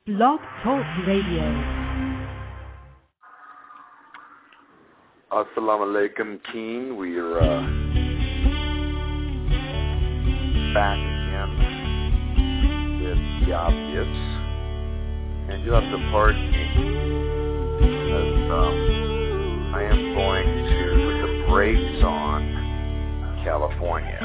Blog Talk Radio. Assalamu alaikum, Keen. We are back again with The Obvious. And you'll have to pardon me because I am going to put the brakes on California.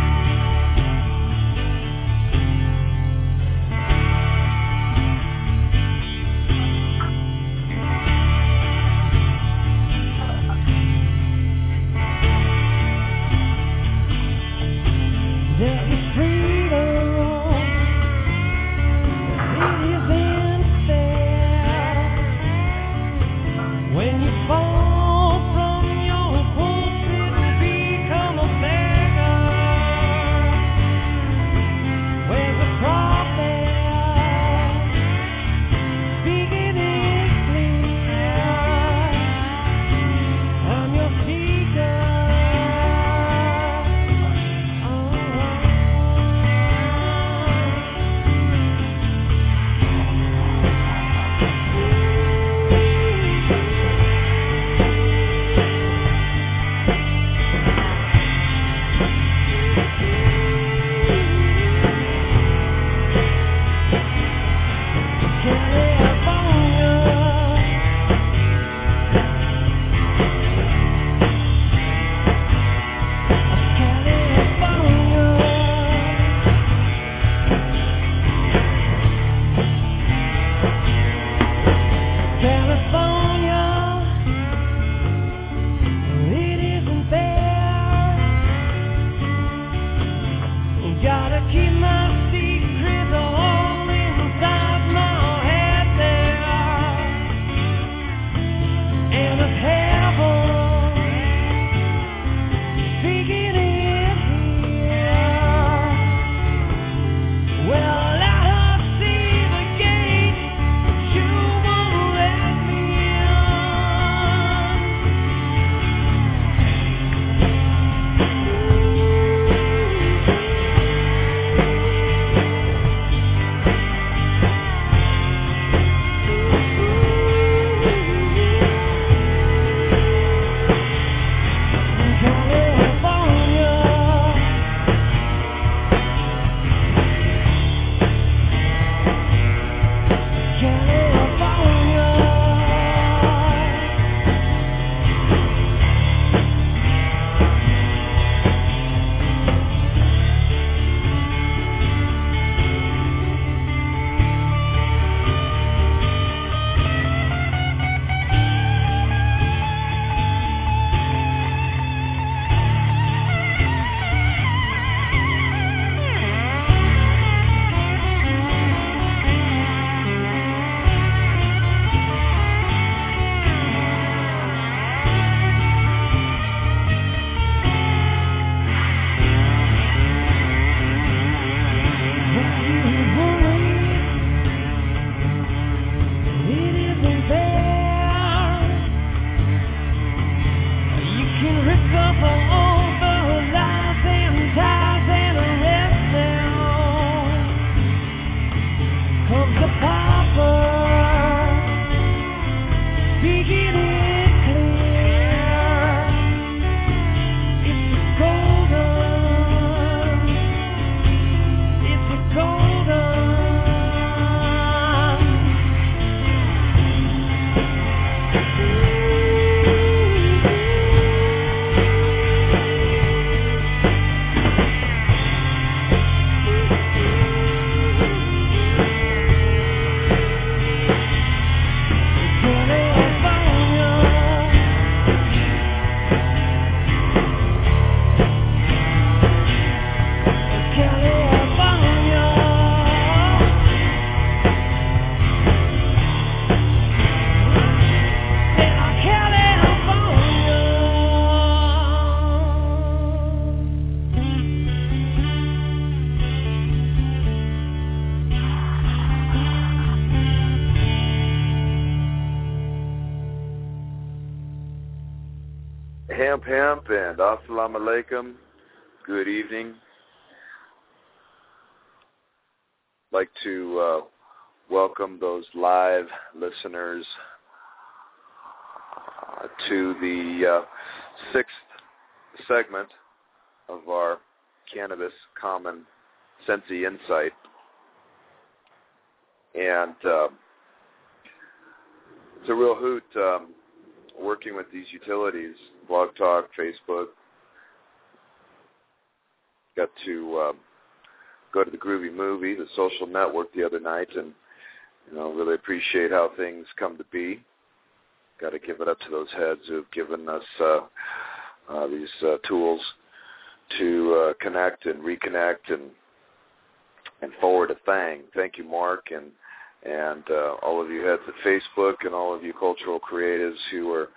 Hemp and assalamu alaikum. Good evening. Like to welcome those live listeners to the sixth segment of our Cannabis Common Sensi Insight. And it's a real hoot working with these utilities, Blog Talk, Facebook. Got to go to the Groovy Movie, the social network, the other night, and really appreciate how things come to be. Got to give it up to those heads who have given us these tools to connect and reconnect and forward a thing. Thank you, Mark, and all of you heads at Facebook and all of you cultural creatives who are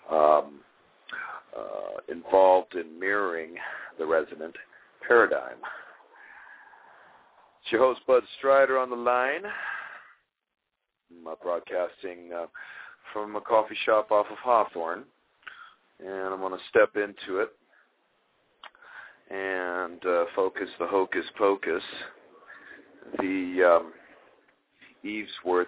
involved in mirroring the resonant paradigm. It's your host, Bud Strider, on the line. I'm broadcasting from a coffee shop off of Hawthorne, and I'm going to step into it and focus the hocus pocus. The Eve's Worth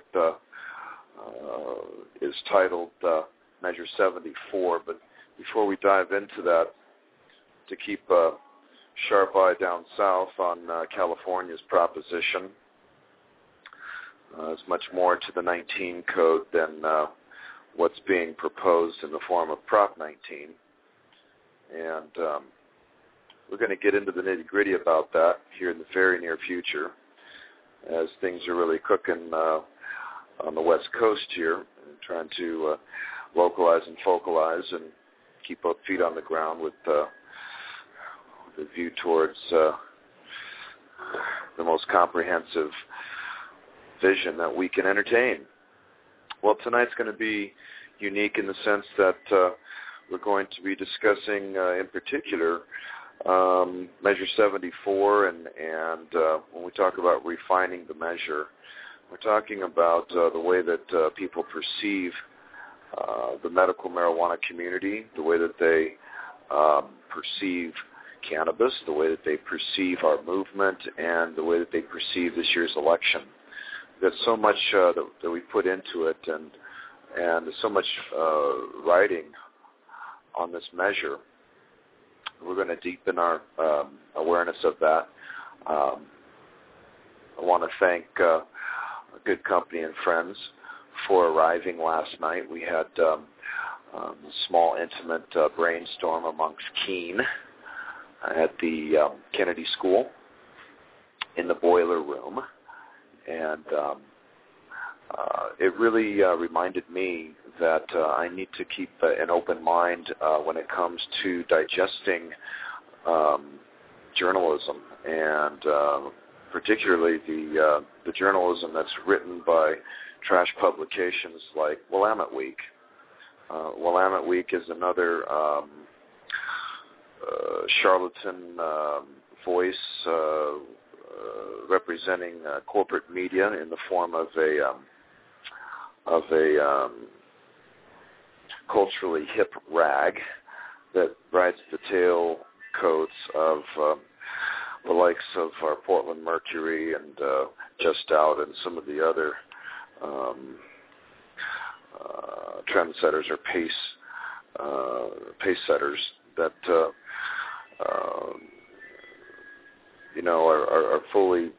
is titled Measure 74, but before we dive into that, to keep a sharp eye down south on California's proposition. There's much more to the 19 code than what's being proposed in the form of Prop 19. And we're going to get into the nitty-gritty about that here in the very near future, as things are really cooking on the West Coast here, trying to localize and focalize and keep both feet on the ground with the view towards the most comprehensive vision that we can entertain. Well, tonight's going to be unique in the sense that we're going to be discussing in particular Measure 74, and when we talk about refining the measure, we're talking about the way that people perceive the medical marijuana community, the way that they perceive cannabis, the way that they perceive our movement, and the way that they perceive this year's election. There's so much that we put into it, and there's so much writing on this measure. We're going to deepen our awareness of that. I want to thank a good company and friends for arriving last night. We had a small, intimate brainstorm amongst Keene at the Kennedy School in the boiler room. And it really reminded me that I need to keep an open mind when it comes to digesting journalism, and particularly the journalism that's written by trash publications like Willamette Week. Willamette Week is another charlatan voice representing corporate media in the form of a culturally hip rag that writes the tail coats of the likes of our Portland Mercury and Just Out and some of the other trendsetters or pace setters that are fully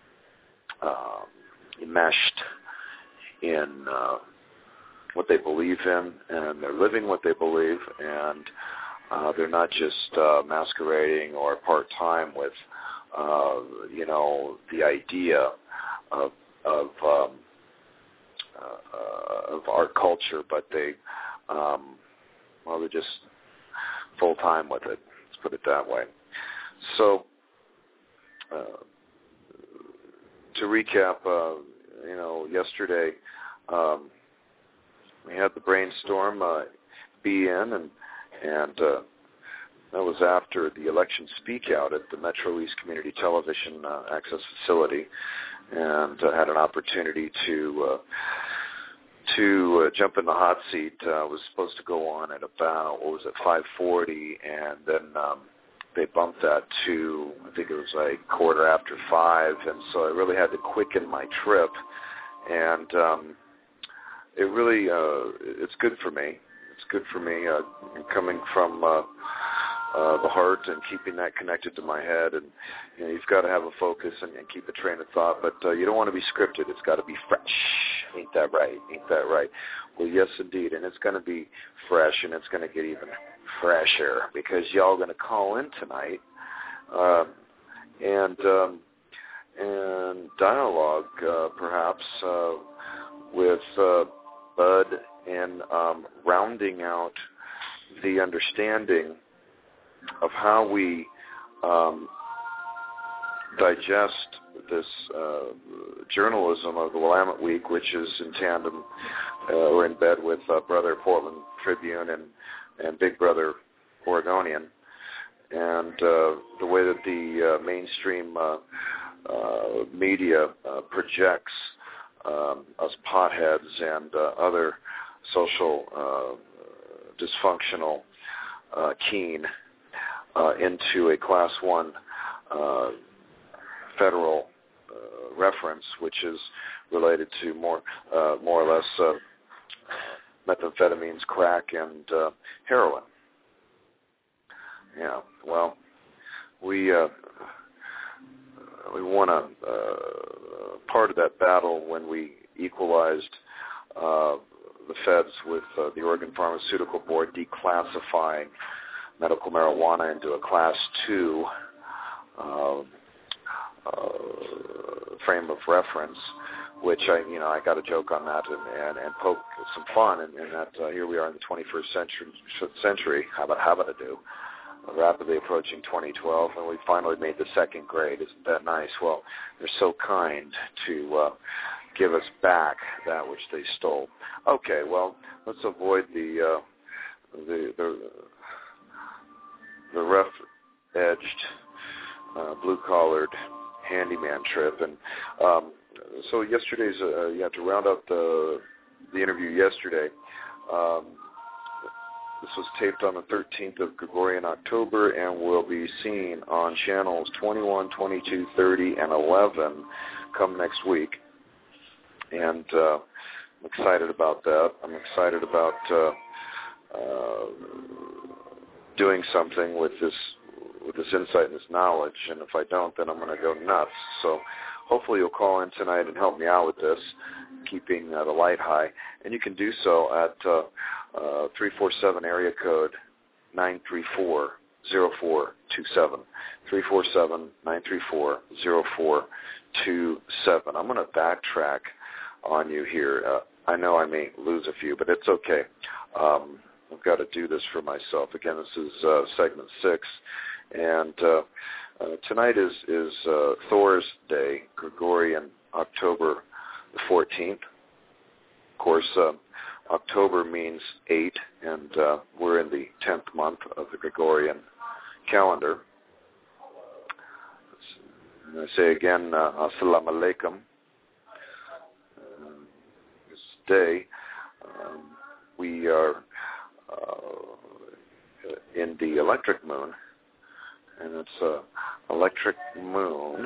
enmeshed in what they believe in, and they're living what they believe, and they're not just masquerading or part-time with, the idea of our culture, but they're just full-time with it. Let's put it that way. So, to recap, yesterday we had the brainstorm be in, and that was after the election speak out at the Metro East Community Television Access Facility, and had an opportunity to jump in the hot seat. Was supposed to go on at about 5:40, and then they bumped that to, I think it was like 5:15, and so I really had to quicken my trip and it really it's good for me. It's good for me coming from the heart and keeping that connected to my head. And you've got to have a focus and keep a train of thought, but you don't want to be scripted. It's got to be fresh. Ain't that right? Ain't that right? Well, yes, indeed, and it's going to be fresh, and it's going to get even fresher because y'all are going to call in tonight and dialogue perhaps with Bud and rounding out the understanding of how we digest this journalism of the Willamette Week, which is in tandem or in bed with Brother Portland Tribune and Big Brother Oregonian, and the way that the mainstream media projects us potheads and other social dysfunctional keen into a Class 1 federal reference, which is related to more or less methamphetamines, crack, and heroin. Yeah, well, we won a part of that battle when we equalized the feds with the Oregon Pharmaceutical Board declassifying medical marijuana into a Class 2 frame of reference, which I got a joke on that and poke some fun in that here we are in the 21st century. How about it do? Rapidly approaching 2012, and we finally made the second grade. Isn't that nice? Well, they're so kind to give us back that which they stole. Okay, well, let's avoid the rough-edged, blue-collared handyman trip. And so yesterday's, you have to round up the interview yesterday. This was taped on the 13th of Gregorian October and will be seen on channels 21, 22, 30, and 11 come next week. And I'm excited about that. I'm excited about doing something with this insight and this knowledge. And if I don't, then I'm going to go nuts. So hopefully you'll call in tonight and help me out with this, keeping the light high. And you can do so at 347 area code 934-0427. 347-934-0427. I'm going to backtrack on you here. I know I may lose a few, but it's okay. I've got to do this for myself. Again, this is segment 6, and tonight is Thor's Day, Gregorian October the 14th. Of course, October means 8, and we're in the 10th month of the Gregorian calendar. And I say again, Assalamu alaikum. This day, we are in the electric moon, and it's electric moon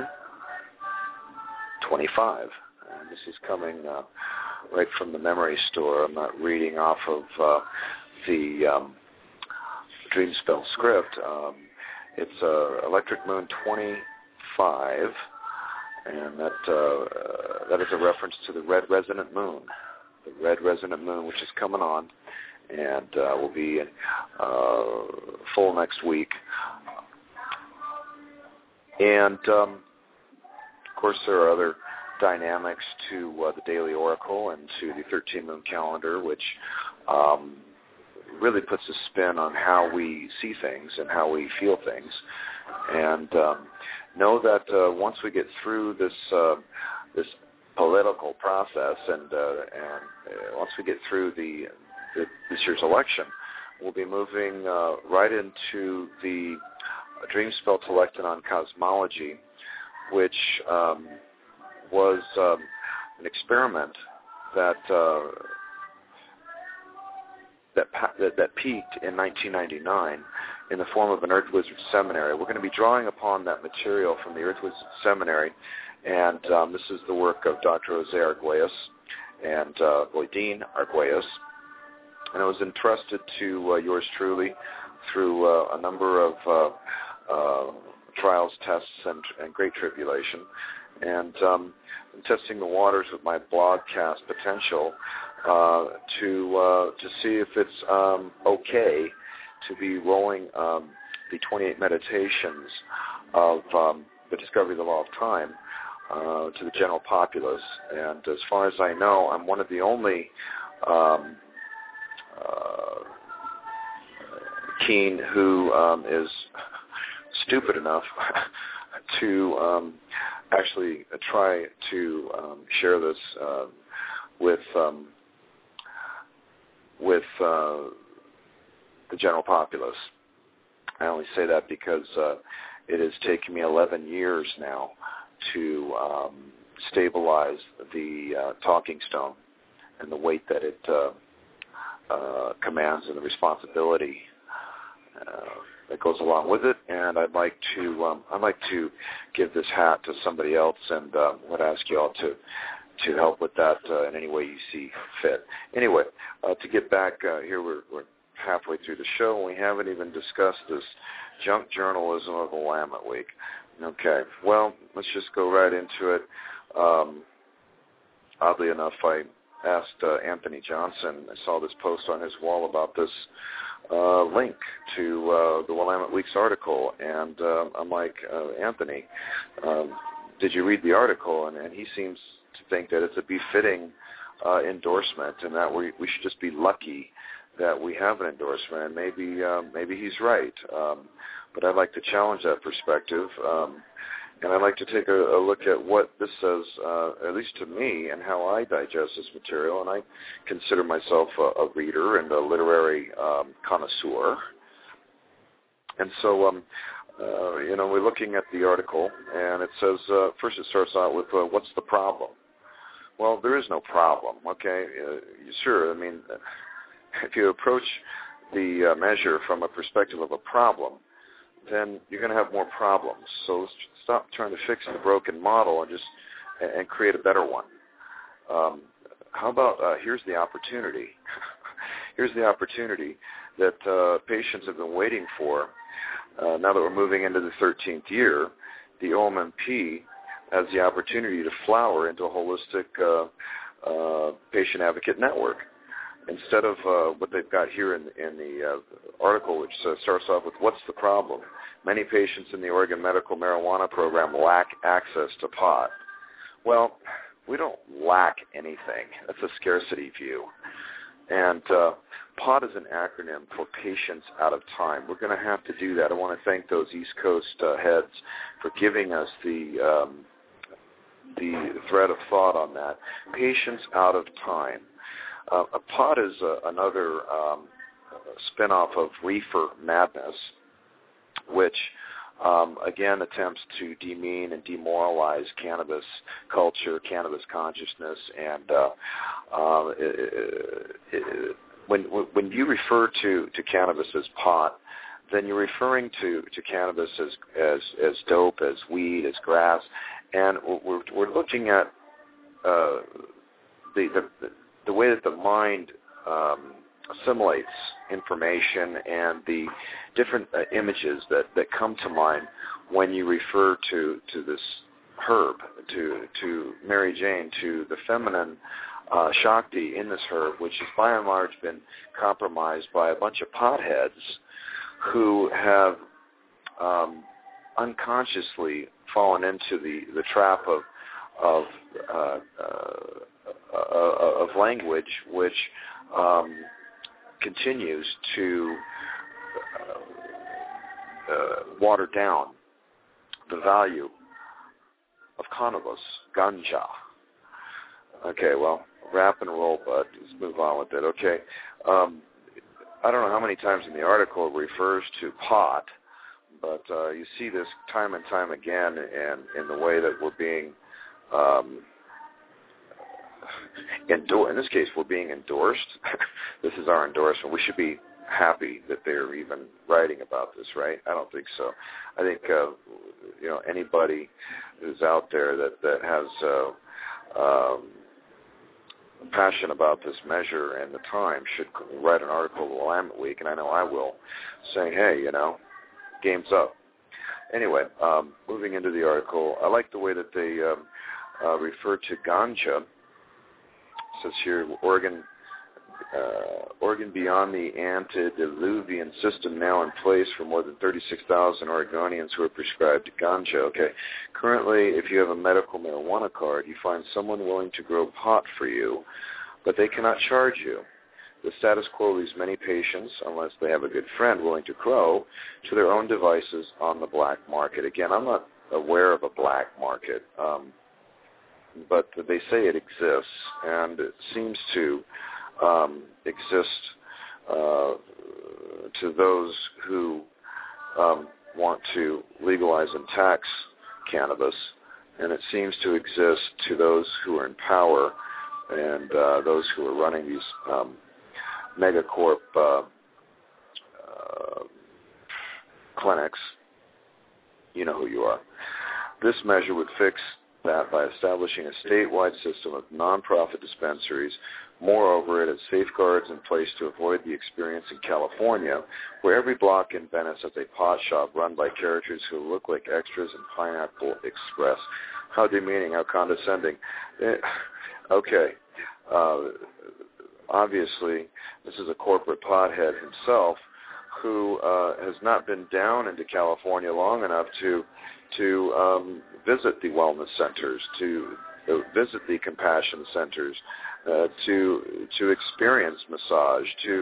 25. And this is coming right from the memory store. I'm not reading off of the Dreamspell script. It's electric moon 25, and that is a reference to the red resonant moon. The red resonant moon, which is coming on, and will be full next week. And, of course, there are other dynamics to the daily oracle and to the 13-moon calendar, which really puts a spin on how we see things and how we feel things. And know that once we get through this political process and once we get through this year's election, we'll be moving right into the Dreamspell Telectanon cosmology, which was an experiment that peaked in 1999 in the form of an Earth Wizard Seminary. We're going to be drawing upon that material from the Earth Wizard Seminary And this is the work of Dr. Jose Arguelles and Dean Arguelles. And it was entrusted to yours truly through a number of trials, tests, and great tribulation. And I'm testing the waters with my blogcast potential to see if it's okay to be rolling the 28 meditations of the discovery of the law of time to the general populace. And as far as I know, I'm one of the only Keen who is stupid enough to actually try to share this with the general populace. I only say that because it has taken me 11 years now to stabilize the talking stone and the weight that it commands and the responsibility that goes along with it. And I'd like to give this hat to somebody else, and would ask you all to help with that in any way you see fit. Anyway, to get back here, we're halfway through the show, and we haven't even discussed this junk journalism of the Willamette Week. Okay, well, let's just go right into it. Oddly enough, I asked Anthony Johnson, I saw this post on his wall about this link to the Willamette Week's article, and I'm like, Anthony, did you read the article? And he seems to think that it's a befitting endorsement, and that we should just be lucky that we have an endorsement, and maybe he's right. But I'd like to challenge that perspective, and I'd like to take a look at what this says, at least to me, and how I digest this material. And I consider myself a reader and a literary connoisseur. And so, we're looking at the article, and it says, first it starts out with, what's the problem? Well, there is no problem, okay? Sure, I mean, if you approach the measure from a perspective of a problem, then you're going to have more problems. So let's stop trying to fix the broken model and create a better one. How about here's the opportunity. Here's the opportunity that patients have been waiting for. Now that we're moving into the 13th year, the OMMP has the opportunity to flower into a holistic patient advocate network. Instead of what they've got here in the article, which starts off with, what's the problem? Many patients in the Oregon Medical Marijuana Program lack access to pot. Well, we don't lack anything. That's a scarcity view. And POT is an acronym for Patients Out of Time. We're going to have to do that. I want to thank those East Coast heads for giving us the thread of thought on that. Patients Out of Time. A POT is another spin-off of Reefer Madness, which, again, attempts to demean and demoralize cannabis culture, cannabis consciousness, and when you refer to cannabis as pot, then you're referring to cannabis as dope, as weed, as grass, and we're looking at the way that the mind assimilates information and the different images that come to mind when you refer to this herb, to Mary Jane, to the feminine Shakti in this herb, which has by and large been compromised by a bunch of potheads who have unconsciously fallen into the trap of language, which continues to water down the value of cannabis, ganja. Okay, well, wrap and roll, bud. Let's move on with it. Okay, I don't know how many times in the article it refers to pot, but you see this time and time again in the way that we're being in this case, we're being endorsed. This is our endorsement. We should be happy that they're even writing about this, right? I don't think so. I think anybody who's out there that has passion about this measure and the time should write an article of Willamette Week, and I know I will, saying, hey, game's up. Anyway, moving into the article, I like the way that they refer to ganja. It says here, Oregon beyond the antediluvian system now in place for more than 36,000 Oregonians who are prescribed ganja. Okay. Currently, if you have a medical marijuana card, you find someone willing to grow pot for you, but they cannot charge you. The status quo leaves many patients, unless they have a good friend willing to grow, to their own devices on the black market. Again, I'm not aware of a black market, but they say it exists, and it seems to exist to those who want to legalize and tax cannabis, and it seems to exist to those who are in power and those who are running these megacorp clinics. You know who you are. This measure would fix that by establishing a statewide system of nonprofit dispensaries. Moreover, it has safeguards in place to avoid the experience in California, where every block in Venice has a pot shop run by characters who look like extras in Pineapple Express. How demeaning, how condescending. Okay. Obviously, this is a corporate pothead himself who has not been down into California long enough to visit the wellness centers, to visit the compassion centers, to experience massage,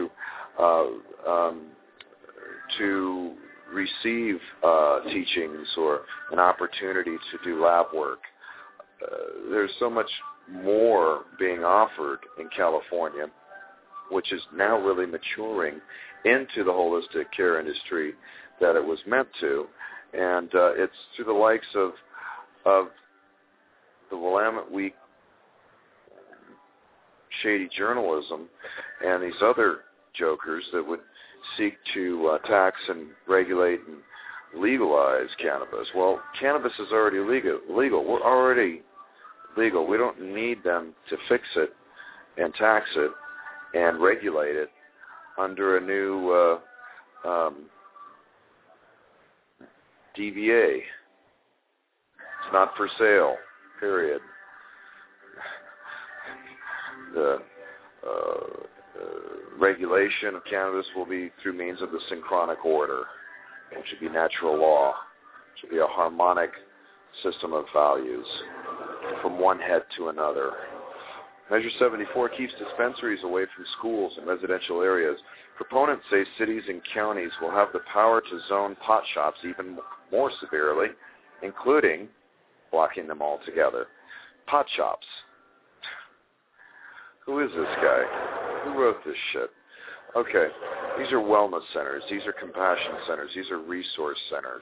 to receive teachings or an opportunity to do lab work. There's so much more being offered in California, which is now really maturing into the holistic care industry that it was meant to. And it's through the likes of the Willamette Week shady journalism and these other jokers that would seek to tax and regulate and legalize cannabis. Well, cannabis is already legal. We're already legal. We don't need them to fix it and tax it and regulate it under a new DBA. It's not for sale, period. The regulation of cannabis will be through means of the synchronic order, which would be natural law, which would be a harmonic system of values from one head to another. Measure 74 keeps dispensaries away from schools and residential areas. Proponents say cities and counties will have the power to zone pot shops even more severely, including blocking them altogether. Pot shops. Who is this guy? Who wrote this shit? Okay, these are wellness centers. These are compassion centers. These are resource centers.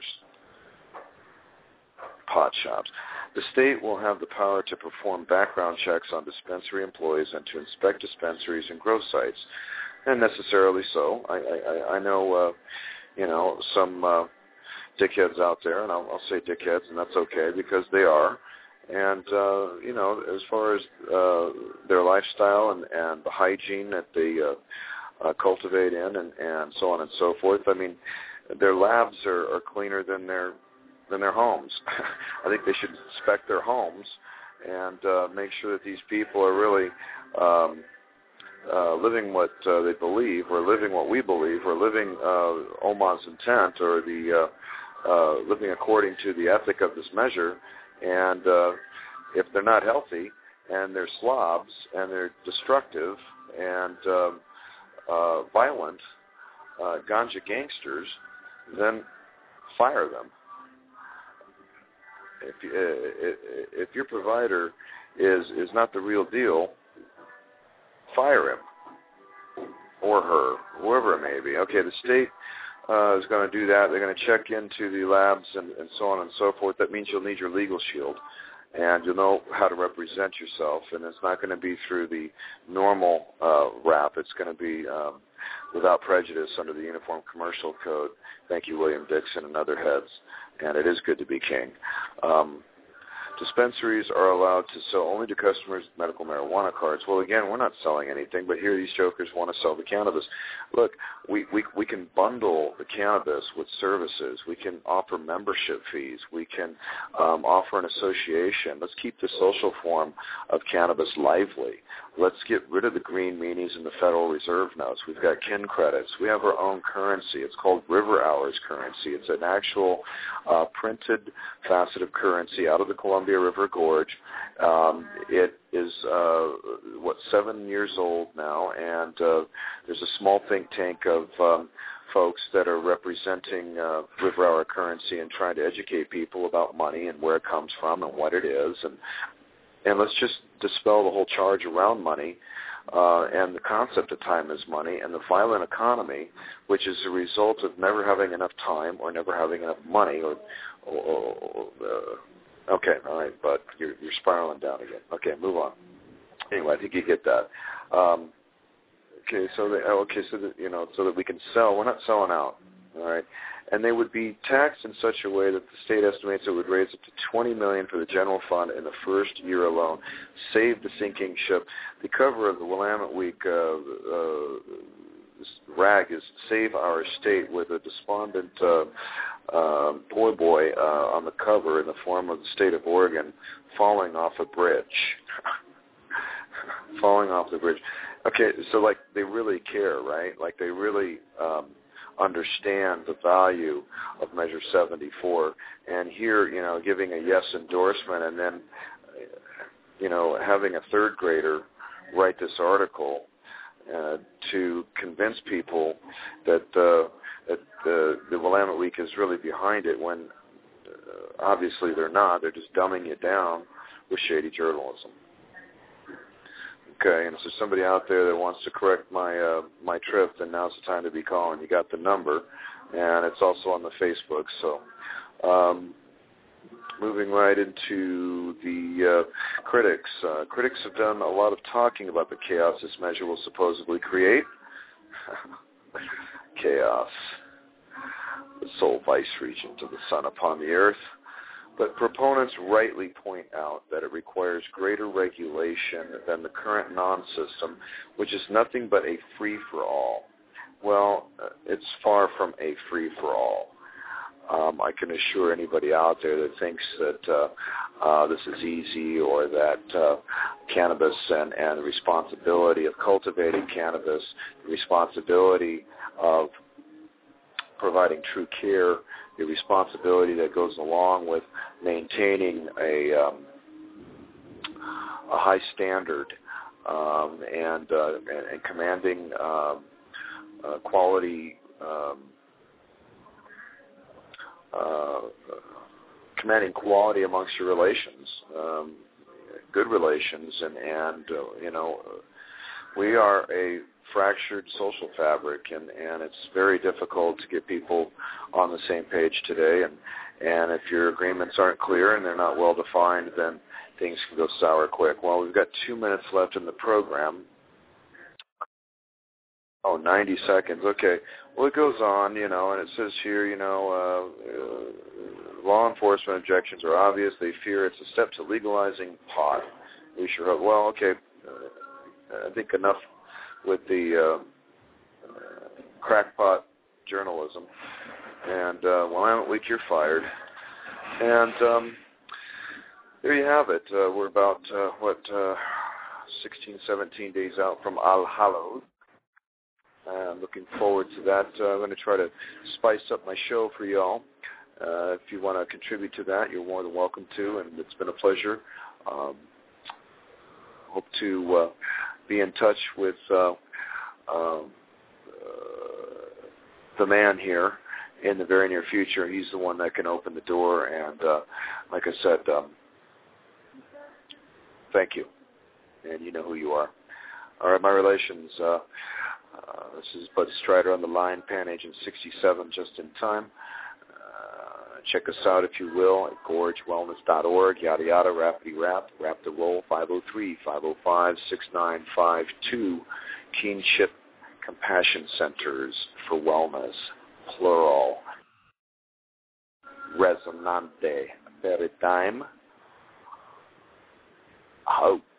Pot shops. The state will have the power to perform background checks on dispensary employees and to inspect dispensaries and grow sites, and necessarily so. I know, some dickheads out there, and I'll say dickheads, and that's okay because they are. And, as far as their lifestyle and the hygiene that they cultivate in and so on and so forth, I mean, their labs are cleaner than their homes. I think they should inspect their homes and make sure that these people are really living what they believe, or living what we believe, or living Oman's intent, or the living according to the ethic of this measure. And if they're not healthy and they're slobs and they're destructive and violent ganja gangsters, then fire them. If your provider is not the real deal, fire him or her, whoever it may be. Okay, the state is going to do that. They're going to check into the labs and so on and so forth. That means you'll need your legal shield. and you'll know how to represent yourself, and it's not going to be through the normal rap. It's going to be without prejudice under the Uniform Commercial Code. Thank you, William Dixon and other heads, and it is good to be king. Dispensaries are allowed to sell only to customers medical marijuana cards. Well, again, we're not selling anything, but here these jokers want to sell the cannabis. Look, we can bundle the cannabis with services. We can offer membership fees. We can offer an association. Let's keep the social form of cannabis lively. Let's get rid of the green meanies and the Federal Reserve notes. We've got kin credits. We have our own currency. It's called River Hours currency. It's an actual printed facet of currency out of the Columbia River Gorge. It is, 7 years old now, and there's a small think tank of folks that are representing River Hour currency and trying to educate people about money and where it comes from and what it is. And let's just dispel the whole charge around money and the concept of time as money and the violent economy, which is a result of never having enough time or never having enough money. Okay, all right, but you're spiraling down again. Okay, move on. Anyway, I think you get that. So that we can sell. We're not selling out, all right. And they would be taxed in such a way that the state estimates it would raise up to $20 million for the general fund in the first year alone. Save the sinking ship. The cover of the Willamette Week rag is "Save Our State" with a despondent boy on the cover in the form of the state of Oregon falling off a bridge. Falling off the bridge. Okay, so like they really care, right? Like they really understand the value of Measure 74. And here, giving a yes endorsement and then, having a third grader write this article to convince people that the Willamette Week is really behind it when obviously they're not. They're just dumbing you down with shady journalism. Okay, and if there's somebody out there that wants to correct my trip, then now's the time to be calling. You got the number, and it's also on the Facebook. So moving right into the critics. Critics have done a lot of talking about the chaos this measure will supposedly create. Chaos. The sole vice regent of the sun upon the earth. But proponents rightly point out that it requires greater regulation than the current non-system, which is nothing but a free-for-all. Well, it's far from a free-for-all. I can assure anybody out there that thinks that this is easy or that cannabis and the responsibility of cultivating cannabis, the responsibility of providing true care, the responsibility that goes along with maintaining a high standard and commanding quality, commanding quality amongst your relations, good relations, and we are a fractured social fabric, and it's very difficult to get people on the same page today. And if your agreements aren't clear and they're not well defined, then things can go sour quick. Well, we've got 2 minutes left in the program. 90 seconds. Okay. Well, it goes on, and it says here, law enforcement objections are obvious. They fear it's a step to legalizing pot. We sure hope. Well, okay. I think enough with the crackpot journalism. And Willamette Week, you're fired. And there you have it. We're about, 16, 17 days out from All Hallows. I'm looking forward to that. I'm going to try to spice up my show for y'all. If you want to contribute to that, you're more than welcome to, and it's been a pleasure. Hope to be in touch with the man here in the very near future. He's the one that can open the door, and like I said, thank you, and you know who you are. All right, my relations, this is Bud Strider on the line, Pan Agent 67, just in time. Check us out, if you will, at gorgewellness.org, yada yada, rapidy rap, rap the roll, 503-505-6952, Kinship Compassion Centers for Wellness, plural, Resonante Veritime, Hope.